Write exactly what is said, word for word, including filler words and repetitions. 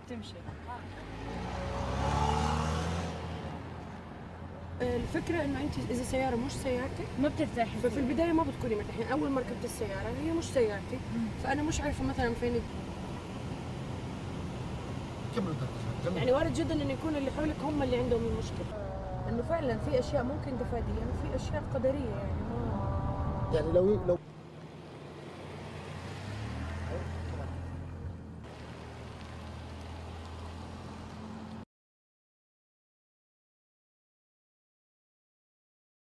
تمشي. الفكرة انه انت اذا سيارة مش سيارتك ما بترتاحي، ففي البداية ما بتكوني مرتاحة. يعني اول ما ركبت السيارة هي مش سيارتي، فانا مش عارفة مثلا فين. يعني وارد جدا انه يكون اللي حولك هم اللي عندهم المشكلة، انه فعلا في اشياء ممكن تفاديها وفي اشياء قدرية. يعني ما يعني لو لو